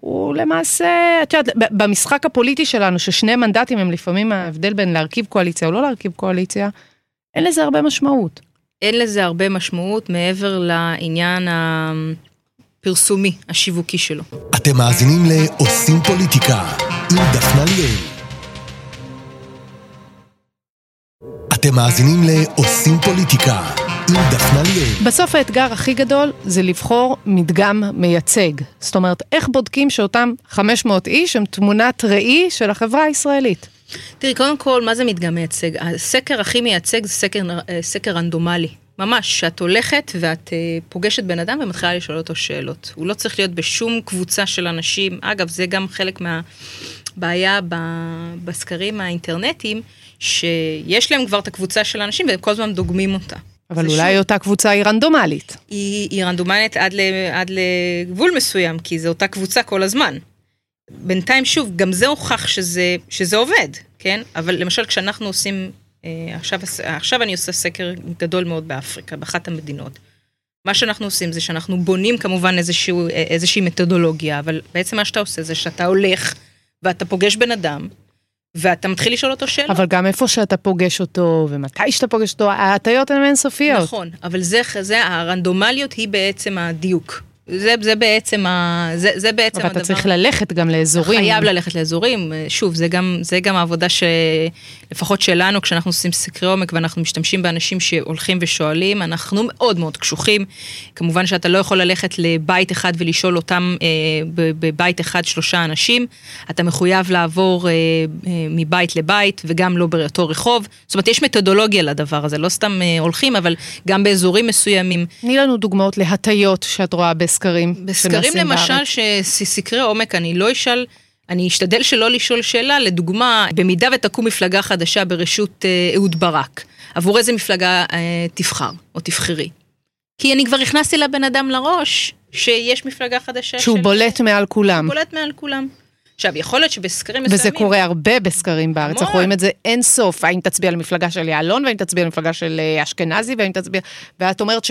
הוא למעשה, את יודעת, במשחק הפוליטי שלנו, ששני מנדטים הם לפעמים ההבדל בין להרכיב קואליציה או לא להרכיב קואליציה, אין לזה הרבה משמעות. אין לזה הרבה משמעות מעבר לעניין הפרסומי, השיווקי שלו. אתם מאזינים לעושים פוליטיקה עם דפנה ליאל. אתם מאזינים לעושים פוליטיקה עם דפנה ליאל. בסוף האתגר הכי גדול זה לבחור מדגם מייצג. זאת אומרת, איך בודקים שאותם חמש מאות איש הם תמונת ראי של החברה הישראלית? תראי, קודם כל, מה זה מדגם מייצג? הסקר הכי מייצג זה סקר, סקר רנדומלי. ממש, שאת הולכת ואת פוגשת בן אדם ומתחילה לשאול אותו שאלות. הוא לא צריך להיות בשום קבוצה של אנשים. אגב, זה גם חלק מהבעיה בסקרים האינטרנטיים, שיש להם כבר את הקבוצה של האנשים והם כל הזמן דוגמים אותה. אבל אולי שוב, אותה קבוצה היא רנדומלית. היא, היא רנדומלית עד, ל, עד לגבול מסוים, כי זו אותה קבוצה כל הזמן. בינתיים שוב, גם זה הוכח שזה, שזה עובד, כן? אבל למשל כשאנחנו עושים, אה, עכשיו, עכשיו אני עושה סקר גדול מאוד באפריקה, באחת המדינות. מה שאנחנו עושים זה שאנחנו בונים כמובן איזשהו, איזושהי מתודולוגיה, אבל בעצם מה שאתה עושה זה שאתה הולך ואתה פוגש בן אדם, ואתה מתחיל לשאול אותו שאלות. אבל גם איפה שאתה פוגש אותו, ומתי שאתה פוגש אותו, ההטיות הן אינסופיות. נכון, אבל זה, זה, הרנדומליות היא בעצם הדיוק. זה, זה בעצם, ה, זה, זה בעצם אבל הדבר. אתה צריך ללכת גם לאזורים. חייב ללכת לאזורים. שוב, זה גם, זה גם העבודה שלפחות שלנו, כשאנחנו עושים סקרי עומק, ואנחנו משתמשים באנשים שהולכים ושואלים, אנחנו מאוד מאוד קשוחים. כמובן שאתה לא יכול ללכת לבית אחד ולשאול אותם אה, בבית אחד שלושה אנשים. אתה מחויב לעבור אה, אה, מבית לבית, וגם לא באותו רחוב. זאת אומרת, יש מתודולוגיה לדבר הזה. לא סתם אה, הולכים, אבל גם באזורים מסוימים. תני לנו דוגמאות להטיות שאת רואה בסקרים. בסקרים למשל שסקרי עומק אני לא אשאל, אני אשתדל שלא לשאול שאלה, לדוגמה, במידה ותקום מפלגה חדשה ברשות אהוד ברק, עבור איזה מפלגה אה, תבחר או תבחרי. כי אני כבר הכנסתי לבן אדם לראש שיש מפלגה חדשה. שהוא של... בולט מעל כולם. שהוא בולט מעל כולם. עכשיו, יכול להיות שבסקרים מסוימים... וזה קורה הרבה בסקרים בארץ, אנחנו רואים את זה אין סוף, האם תצביע למפלגה של יעלון, והאם תצביע למפלגה של אשכנזי, והאם תצביע... ואת אומרת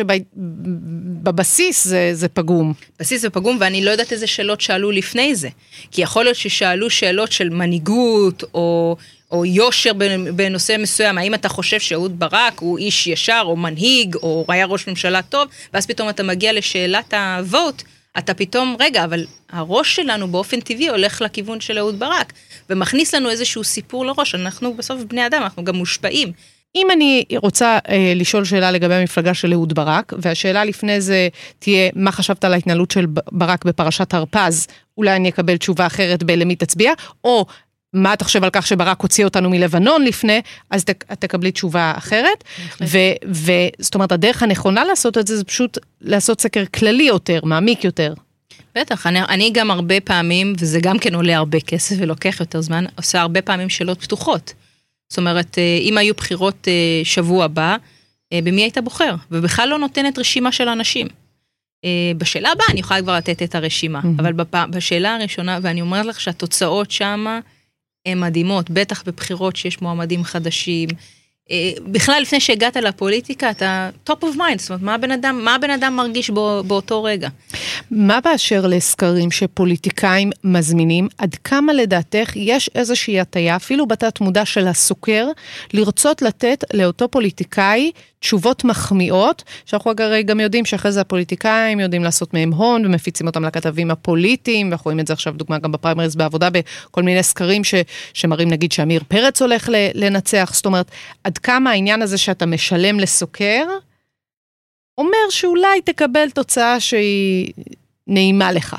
שבבסיס זה, זה פגום. בסיס זה פגום, ואני לא יודעת איזה שאלות שאלו לפני זה. כי יכול להיות ששאלו שאלות של מנהיגות, או, או יושר בנושא מסוים, האם אתה חושב שאהוד ברק הוא איש ישר, או מנהיג, או היה ראש ממשלה טוב, ואז פתאום אתה מגיע לשאלת הוות, אתה פתאום, רגע, אבל הראש שלנו באופן טבעי הולך לכיוון של אהוד ברק, ומכניס לנו איזשהו סיפור לראש, אנחנו בסוף בני אדם, אנחנו גם מושפעים. אם אני רוצה אה, לשאול שאלה לגבי המפלגה של אהוד ברק, והשאלה לפני זה תהיה, מה חשבת על ההתנהלות של ברק בפרשת הרפז, אולי אני אקבל תשובה אחרת בלמי תצביע, או מה אתה חושב על כך שברק הוציא אותנו מלבנון לפני, אז ת, תקבלי תשובה אחרת, וזאת אומרת, הדרך הנכונה לעשות את זה, זה פשוט לעשות סקר כללי יותר, מעמיק יותר. בטח, אני, אני גם הרבה פעמים, וזה גם כן עולה הרבה כסף ולוקח יותר זמן, עושה הרבה פעמים שאלות פתוחות. זאת אומרת, אם היו בחירות שבוע הבא, במי היית בוחר? ובכלל לא נותנת רשימה של אנשים. בשאלה הבאה אני יכולה כבר לתת את הרשימה, אבל בשאלה הראשונה, ואני אומרת לך שהתוצאות שמה, הן מדהימות, בטח בבחירות שיש מועמדים חדשים. בכלל, לפני שהגעת לפוליטיקה, אתה top of mind, זאת אומרת, מה הבן אדם, מה הבן אדם מרגיש בו, באותו רגע? מה באשר לסקרים שפוליטיקאים מזמינים, עד כמה לדעתך יש איזושהי הטיה, אפילו בתת מודע של הסוקר, לרצות לתת לאותו פוליטיקאי תשובות מחמיאות, שאנחנו הרי גם יודעים שאחרי זה הפוליטיקאים יודעים לעשות מהם הון, ומפיצים אותם לכתבים הפוליטיים, ואנחנו רואים את זה עכשיו דוגמה גם בפריימריז בעבודה, בכל מיני סקרים ש, שמראים נגיד שאמיר פרץ הולך לנצח, זאת אומרת, עד כמה העניין הזה שאתה משלם לסוקר, אומר שאולי תקבל תוצאה שהיא נעימה לך.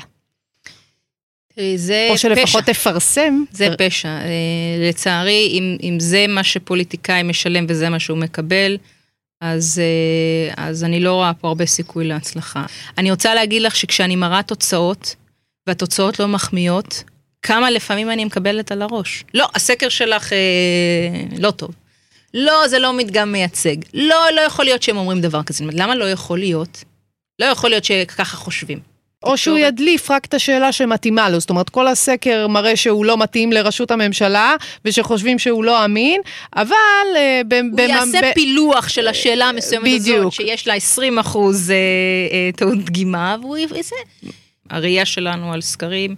זה או שלפחות פשע. תפרסם. זה פשע. לצערי, אם, אם זה מה שפוליטיקאי משלם וזה מה שהוא מקבל, אז, אז אני לא רואה פה הרבה סיכוי להצלחה. אני רוצה להגיד לך שכשאני מראה תוצאות, והתוצאות לא מחמיאות, כמה לפעמים אני מקבלת על הראש. לא, הסקר שלך אה, לא טוב. לא, זה לא מדגם מייצג. לא, לא יכול להיות שהם אומרים דבר כזה. למה לא יכול להיות? לא יכול להיות שככה חושבים. או שהוא ידליף רק את השאלה שמתאימה לו, זאת אומרת, כל הסקר מראה שהוא לא מתאים לראשות הממשלה, ושחושבים שהוא לא אמין, אבל... הוא יעשה פילוח של השאלה המסוימת הזאת, שיש לה עשרים אחוז טעות דגימה, והוא יעשה... הראייה שלנו על סקרים,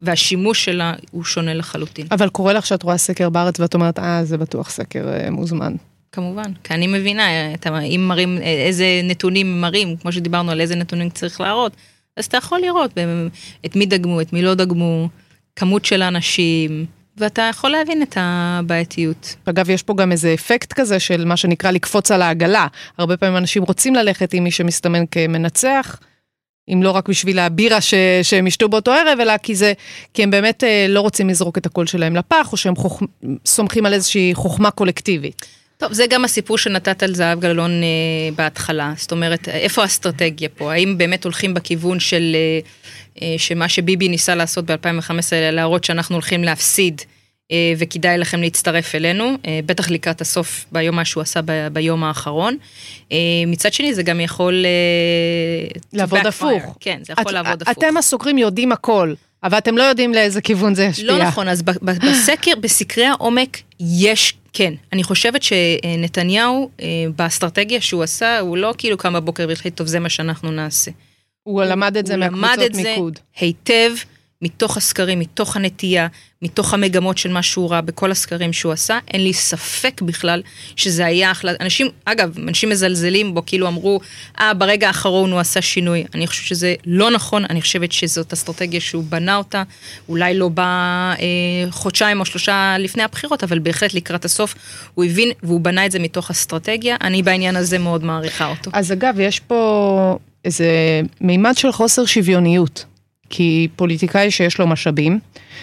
והשימוש שלה הוא שונה לחלוטין. אבל קורה לך שאת רואה סקר בארץ, ואת אומרת, אה, זה בטוח סקר אה, מוזמן. כמובן, כי אני מבינה, אם מראים, איזה נתונים מראים, כמו שדיברנו על איזה נתונים צריך להראות, אז אתה יכול לראות את מי דגמו, את מי לא דגמו, כמות של אנשים, ואתה יכול להבין את הבעייתיות. אגב, יש פה גם איזה אפקט כזה של מה שנקרא לקפוץ על העגלה. הרבה פעמים אנשים רוצים ללכת עם מי שמסתמן כמנצח, אם לא רק בשביל הבירה ש... שהם ישתו באותו ערב, אלא כי, זה... כי הם באמת לא רוצים לזרוק את הקול שלהם לפח, או שהם חוכ... סומכים על איזושהי חוכמה קולקטיבית. טוב, זה גם הסיפור שנתת על זהב גלאון אה, בהתחלה. זאת אומרת, איפה האסטרטגיה פה? האם באמת הולכים בכיוון של אה, שמה שביבי ניסה לעשות ב-אלפיים וחמש עשרה, להראות שאנחנו הולכים להפסיד, אה, וכדאי לכם להצטרף אלינו, אה, בטח לקראת הסוף ביום מה שהוא עשה ב- ביום האחרון. אה, מצד שני, זה גם יכול... אה, לעבוד הפוך. כן, זה יכול את, לעבוד הפוך. אתם הסוקרים יודעים הכל, אבל אתם לא יודעים לאיזה כיוון זה ישפיע. לא נכון, אז בסקר, בסקרי העומק, יש, כן. אני חושבת שנתניהו, באסטרטגיה שהוא עשה, הוא לא כאילו קם בבוקר והחליט, טוב, זה מה שאנחנו נעשה. הוא למד את זה מהקבוצות מיקוד. היטב, מתוך הסקרים, מתוך הנטייה, מתוך המגמות של מה שהוא ראה בכל הסקרים שהוא עשה, אין לי ספק בכלל שזה היה החלט... אנשים, אגב, אנשים מזלזלים בו, כאילו אמרו, אה, ברגע האחרון הוא עשה שינוי. אני חושבת שזה לא נכון, אני חושבת שזאת אסטרטגיה שהוא בנה אותה, אולי לא בא אה, חודשיים או שלושה לפני הבחירות, אבל בהחלט לקראת הסוף הוא הבין, והוא בנה את זה מתוך אסטרטגיה, אני בעניין הזה מאוד מעריכה אותו. אז אגב, יש פה איזה מימד של חוסר שוויוניות. כי פוליטיקאי שיש לו משאבים,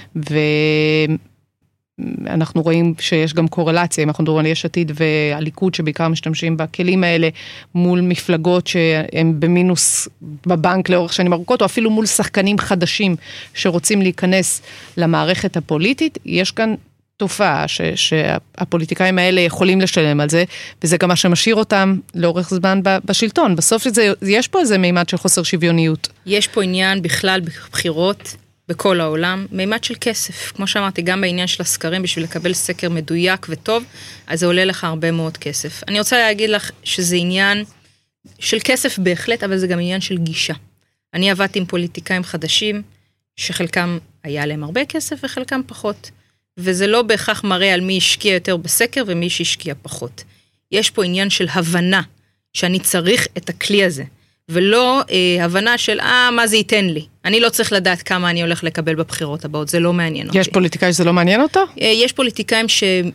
ואנחנו רואים שיש גם קורלציה, אם אנחנו מדברים על יש עתיד והליכוד שבעיקר משתמשים בכלים האלה, מול מפלגות שהם במינוס בבנק לאורך שנים ארוכות, או אפילו מול שחקנים חדשים שרוצים להיכנס למערכת הפוליטית, יש כאן תופעה ש, שהפוליטיקאים האלה יכולים לשלם על זה, וזה גם מה שמשאיר אותם לאורך זמן בשלטון. בסוף זה, יש פה איזה מימד של חוסר שוויוניות. יש פה עניין בכלל בבחירות בכל העולם, מימד של כסף. כמו שאמרתי, גם בעניין של הסקרים, בשביל לקבל סקר מדויק וטוב, אז זה עולה לך הרבה מאוד כסף. אני רוצה להגיד לך שזה עניין של כסף בהחלט, אבל זה גם עניין של גישה. אני עבדתי עם פוליטיקאים חדשים, שחלקם היה להם הרבה כסף וחלקם פחות. וזה לא בהכרח מראה על מי השקיע יותר בסקר ומי שהשקיע פחות. יש פה עניין של הבנה שאני צריך את הכלי הזה, ולא אה, הבנה של, אה, מה זה ייתן לי? אני לא צריך לדעת כמה אני הולך לקבל בבחירות הבאות, זה לא מעניין אותי. יש פוליטיקאי שזה לא מעניין אותו? אה, יש פוליטיקאים ש, אה,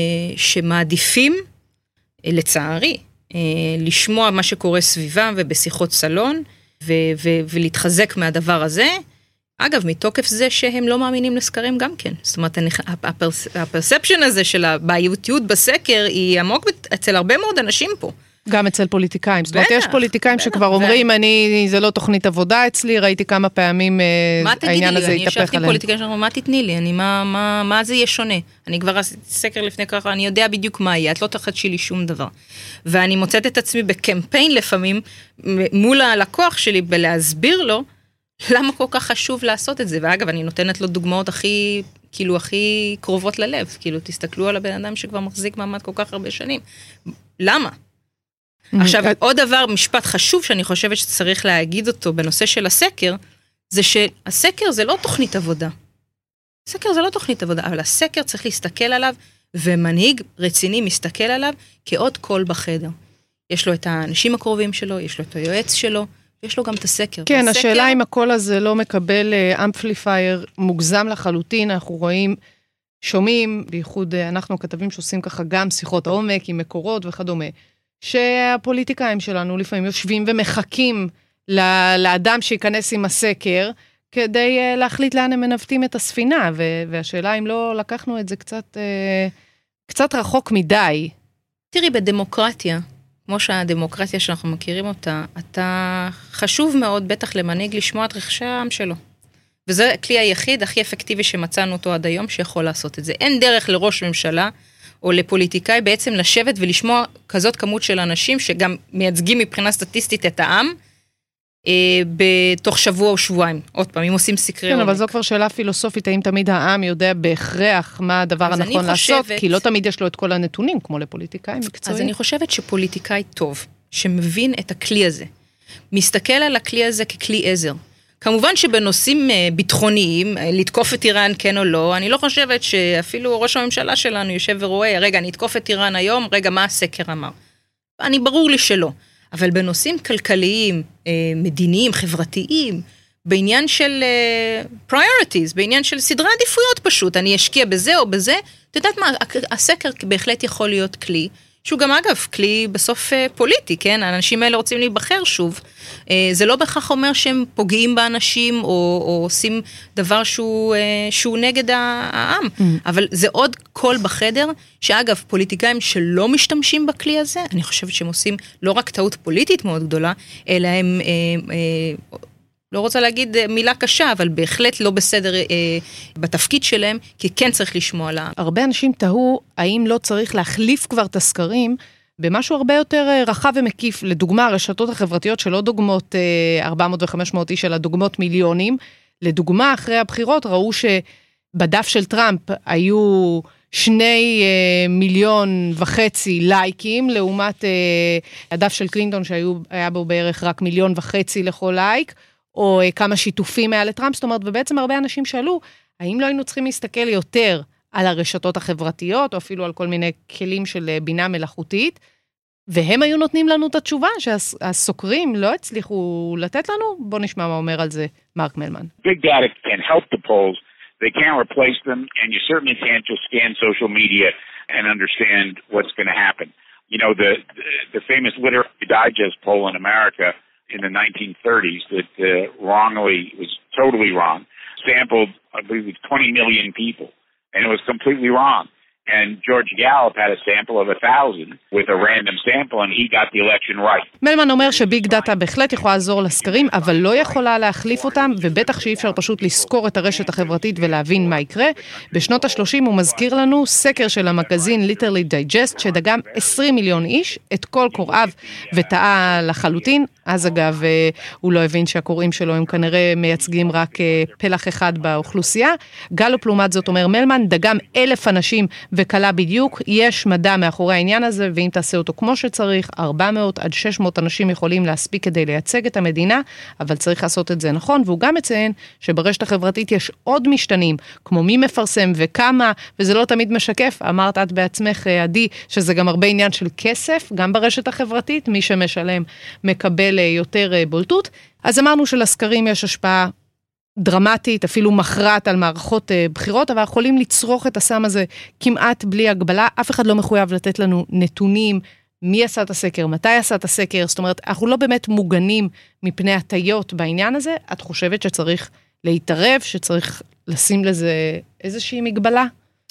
שמעדיפים, אה, לצערי, אה, לשמוע מה שקורה סביבם ובשיחות סלון, ו, ו, ולהתחזק מהדבר הזה, אגב, מתוקף זה שהם לא מאמינים לסקרים גם כן. זאת אומרת, הפרספשן הזה של הבעייתיות בסקר היא עמוק אצל הרבה מאוד אנשים פה. גם אצל פוליטיקאים. זאת אומרת, יש פוליטיקאים שכבר אומרים, אני, זה לא תוכנית עבודה אצלי, ראיתי כמה פעמים העניין הזה יתהפך עליהם. אני ישבתי עם פוליטיקאים שאומרים, מה תתני לי? אני, מה, מה, מה זה יהיה שונה? אני כבר עשיתי סקר לפני ככה, אני יודע בדיוק מה יהיה, את לא תחדשי לי שום דבר. ואני מוצאת את עצמי בקמפיין לפעמים, מול הלקוח שלי, בלהסביר לו, למה כל כך חשוב לעשות את זה? ואגב, אני נותנת לו דוגמאות הכי, כאילו, הכי קרובות ללב. כאילו, תסתכלו על הבן אדם שכבר מחזיק מעמד כל כך הרבה שנים. למה? עכשיו, עוד דבר, משפט חשוב שאני חושבת שצריך להגיד אותו בנושא של הסקר, זה שהסקר זה לא תוכנית עבודה. הסקר זה לא תוכנית עבודה, אבל הסקר צריך להסתכל עליו, ומנהיג רציני מסתכל עליו כעוד קול בחדר. יש לו את האנשים הקרובים שלו, יש לו את היועץ שלו, יש לו גם את הסקר. כן, הסקר... השאלה אם הקול הזה לא מקבל אמפליפייר מוגזם לחלוטין, אנחנו רואים, שומעים, בייחוד אנחנו כתבים שעושים ככה גם שיחות עומק עם מקורות וכדומה, שהפוליטיקאים שלנו לפעמים יושבים ומחכים לאדם שיכנס עם הסקר, כדי להחליט לאן הם מנווטים את הספינה, והשאלה אם לא לקחנו את זה קצת, קצת רחוק מדי. תראי, בדמוקרטיה, כמו שהדמוקרטיה שאנחנו מכירים אותה, אתה חשוב מאוד בטח למנהיג לשמוע את רחשי העם שלו. וזה הכלי היחיד הכי אפקטיבי שמצאנו אותו עד היום שיכול לעשות את זה. אין דרך לראש ממשלה או לפוליטיקאי בעצם לשבת ולשמוע כזאת כמות של אנשים שגם מייצגים מבחינה סטטיסטית את העם, אה, בתוך שבוע או שבועיים. עוד פעם, אם עושים סקרי כן, עומק. אבל זו כבר שאלה פילוסופית, האם תמיד העם יודע בהכרח מה הדבר הנכון לעשות, כי לא תמיד יש לו את כל הנתונים, כמו לפוליטיקאים מקצועיים. אז אני חושבת שפוליטיקאי טוב, שמבין את הכלי הזה, מסתכל על הכלי הזה ככלי עזר, כמובן שבנושאים ביטחוניים, לתקוף את איראן כן או לא, אני לא חושבת שאפילו ראש הממשלה שלנו יושב ורואה, רגע, אני אתקוף את איראן היום, רגע, מה הסקר אמר? אני ברור לי שלא. אבל בנושאים כלכליים, מדיניים, חברתיים, בעניין של priorities, בעניין של סדרי עדיפויות פשוט, אני אשקיע בזה או בזה, את יודעת מה, הסקר בהחלט יכול להיות כלי, שהוא גם אגב כלי בסוף פוליטי, כן? האנשים האלה רוצים להיבחר שוב. זה לא בכך אומר שהם פוגעים באנשים, או, או עושים דבר שהוא, שהוא נגד העם. Mm. אבל זה עוד קול בחדר, שאגב, פוליטיקאים שלא משתמשים בכלי הזה, אני חושבת שהם עושים לא רק טעות פוליטית מאוד גדולה, אלא הם... לא רוצה להגיד מילה קשה, אבל בהחלט לא בסדר אה, בתפקיד שלהם, כי כן צריך לשמוע על העם. הרבה אנשים תהו, האם לא צריך להחליף כבר את הסקרים, במשהו הרבה יותר אה, רחב ומקיף, לדוגמה, הרשתות החברתיות שלא דוגמות אה, ארבע מאות וחמש מאות איש, אלא דוגמות מיליונים, לדוגמה, אחרי הבחירות ראו שבדף של טראמפ היו שני אה, מיליון וחצי לייקים, לעומת אה, הדף של קלינטון שהיה בו בערך רק מיליון וחצי לכל לייק, או כמה שיתופים היה לטראמפ, זאת אומרת, ובעצם הרבה אנשים שאלו, האם לא היינו צריכים להסתכל יותר על הרשתות החברתיות, או אפילו על כל מיני כלים של בינה מלאכותית, והם היו נותנים לנו את התשובה, שהסוקרים לא הצליחו לתת לנו. בוא נשמע מה אומר על זה מרק מלמן. Big data can help the polls, they can't replace them, and you certainly can't just scan social media and understand what's going to happen. You know, the, the, the famous Literary Digest poll in America in the nineteen thirties that uh, wrongly, was totally wrong, sampled, I believe it was twenty million people, and it was completely wrong. And George Gallup had a sample of a thousand with a random sample, and he got the election right. מלמן אומר שביג דאטה בהחלט יכולה לעזור לסקרים, אבל לא יכולה להחליף אותם, ובטח שאי אפשר פשוט לזכור את הרשת החברתית ולהבין מה יקרה. בשנות ה-שלושים הוא מזכיר לנו סקר של המגזין Literary Digest, שדגם עשרים מיליון איש, את כל קוראיו וטעה לחלוטין. אז אגב, הוא לא הבין שהקוראים שלו הם כנראה מייצגים רק פלח אחד באוכלוסייה. גלופ לעומת זאת אומר מלמן, דגם אלף אנשים וקלה בדיוק, יש מדע מאחורי העניין הזה, ואם תעשה אותו כמו שצריך, ארבע מאות עד שש מאות אנשים יכולים להספיק כדי לייצג את המדינה, אבל צריך לעשות את זה נכון, והוא גם מציין שברשת החברתית יש עוד משתנים, כמו מי מפרסם וכמה, וזה לא תמיד משקף. אמרת את בעצמך, עדי, שזה גם הרבה עניין של כסף, גם ברשת החברתית, מי שמשלם מקבל יותר בולטות. אז אמרנו שלסקרים יש השפעה דרמטית, אפילו מכרעת על מערכות בחירות, אבל יכולים לצרוך את הסם הזה כמעט בלי הגבלה. אף אחד לא מחויב לתת לנו נתונים, מי עשה את הסקר, מתי עשה את הסקר, זאת אומרת, אנחנו לא באמת מוגנים מפני הטיות בעניין הזה. את חושבת שצריך להתערב, שצריך לשים לזה איזושהי מגבלה?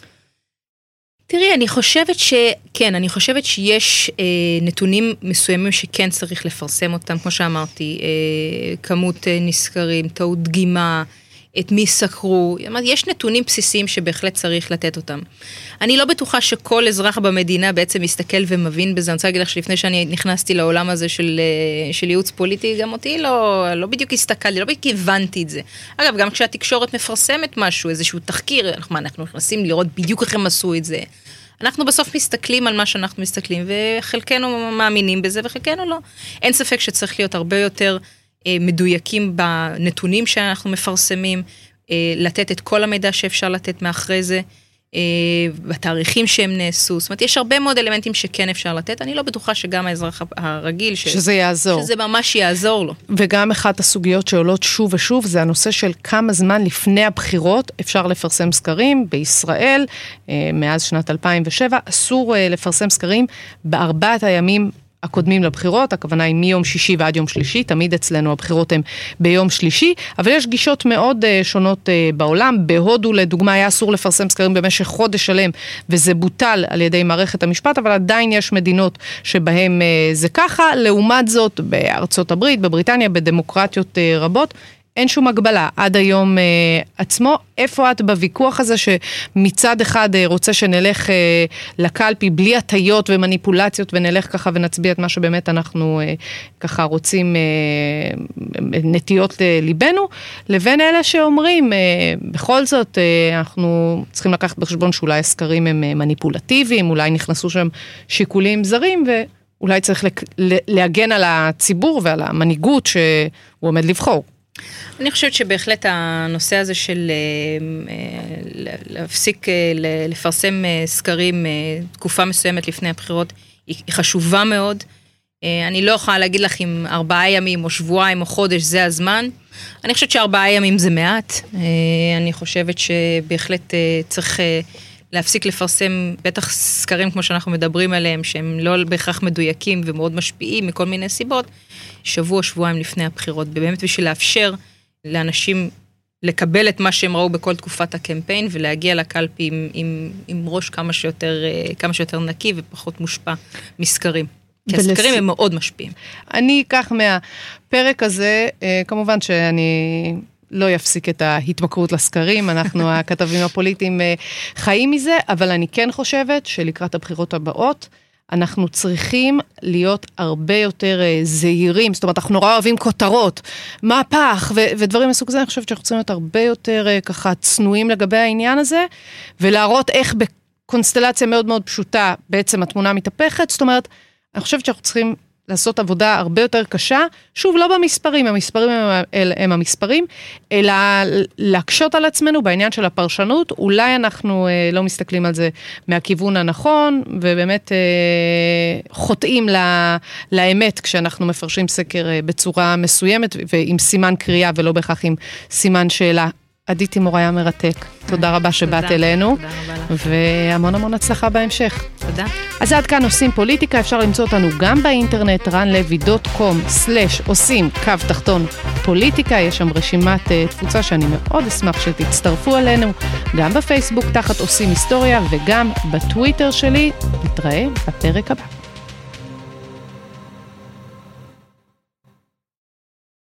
תראי, אני חושבת שכן, אני חושבת שיש אה, נתונים מסוימים שכן צריך לפרסם אותם, כמו שאמרתי, אה, כמות אה, נזכרים, טעות דגימה, את מי סקרו, יש נתונים בסיסיים שבהחלט צריך לתת אותם. אני לא בטוחה שכל אזרח במדינה בעצם מסתכל ומבין בזה. אני רוצה להגיד לך שלפני שאני נכנסתי לעולם הזה של, של ייעוץ פוליטי, גם אותי לא, לא בדיוק הסתכלתי, לא בדיוק הבנתי את זה. אגב, גם כשהתקשורת מפרסמת משהו, איזשהו תחקיר, אנחנו, אנחנו נכנסים לראות בדיוק איך הם עשו את זה. אנחנו בסוף מסתכלים על מה שאנחנו מסתכלים, וחלקנו מאמינים בזה וחלקנו לא. אין ספק שצריך להיות הרבה יותר מדויקים בנתונים שאנחנו מפרסמים, לתת את כל המידע שאפשר לתת מאחרי זה, בתאריכים שהם נעשו. זאת אומרת, יש הרבה מאוד אלמנטים שכן אפשר לתת. אני לא בטוחה שגם האזרח הרגיל, ש... שזה יעזור. שזה ממש יעזור לו. וגם אחת הסוגיות שעולות שוב ושוב, זה הנושא של כמה זמן לפני הבחירות אפשר לפרסם סקרים. בישראל, מאז שנת אלפיים ושבע, אסור לפרסם סקרים בארבעת הימים הקודמים לבחירות, הכוונה היא מיום שישי ועד יום שלישי, תמיד אצלנו הבחירות הן ביום שלישי, אבל יש גישות מאוד uh, שונות uh, בעולם. בהודו לדוגמה היה אסור לפרסם סקרים במשך חודש שלם, וזה בוטל על ידי מערכת המשפט, אבל עדיין יש מדינות שבהן uh, זה ככה. לעומת זאת, בארצות הברית, בבריטניה, בדמוקרטיות uh, רבות, אין שום הגבלה עד היום אה, עצמו. איפה את בוויכוח הזה שמצד אחד אה, רוצה שנלך אה, לקלפי בלי הטיות ומניפולציות, ונלך ככה ונצביע את מה שבאמת אנחנו אה, ככה רוצים, אה, נטיות אה, ליבנו, לבין אלה שאומרים, אה, בכל זאת אה, אנחנו צריכים לקחת בחשבון שאולי הסקרים הם אה, מניפולטיביים, אולי נכנסו שם שיקולים זרים, ואולי צריך להגן על הציבור ועל המנהיגות שהוא עומד לבחור. אני חושבת שבהחלט הנושא הזה של להפסיק לפרסם סקרים תקופה מסוימת לפני הבחירות היא חשובה מאוד. אני לא יכולה להגיד לך אם ארבעה ימים או שבועיים או חודש זה הזמן. אני חושבת שארבעה ימים זה מעט. אני חושבת שבהחלט צריך להפסיק לפרסם בטח סקרים כמו שאנחנו מדברים עליהם, שהם לא בהכרח מדויקים ומאוד משפיעים מכל מיני סיבות, שבוע, שבועיים לפני הבחירות, באמת בשביל לאפשר לאנשים לקבל את מה שהם ראו בכל תקופת הקמפיין, ולהגיע לקלפי עם, עם, עם ראש כמה שיותר, כמה שיותר נקי ופחות מושפע מסקרים. כי ולס... הסקרים הם מאוד משפיעים. אני אקח מהפרק הזה, כמובן שאני לא יפסיק את ההתמכרות לסקרים, אנחנו הכתבים הפוליטיים חיים מזה, אבל אני כן חושבת שלקראת הבחירות הבאות, אנחנו צריכים להיות הרבה יותר זהירים, זאת אומרת, אנחנו נורא אוהבים כותרות, מהפך ו- ודברים מסוג זה, אני חושבת שאנחנו צריכים להיות הרבה יותר ככה צנועים לגבי העניין הזה, ולהראות איך בקונסטלציה מאוד מאוד פשוטה, בעצם התמונה מתהפכת, זאת אומרת, אני חושבת שאנחנו צריכים לעשות עבודה הרבה יותר קשה, שוב, לא במספרים, המספרים הם, הם המספרים, אלא להקשות על עצמנו בעניין של הפרשנות, אולי אנחנו אה, לא מסתכלים על זה מהכיוון הנכון, ובאמת אה, חוטאים לה, לאמת, כשאנחנו מפרשים סקר אה, בצורה מסוימת, ועם סימן קריאה, ולא בכך עם סימן שאלה. עדית תימור היה מרתק. תודה רבה שבאת אלינו. והמון המון הצלחה בהמשך. תודה. אז עד כאן עושים פוליטיקה, אפשר למצוא אותנו גם באינטרנט, רן לוי דוט קום סלש עושים קו תחתון פוליטיקה, יש שם רשימת תפוצה שאני מאוד אשמח שתצטרפו אלינו, גם בפייסבוק תחת עושים היסטוריה, וגם בטוויטר שלי. נתראה בפרק הבא.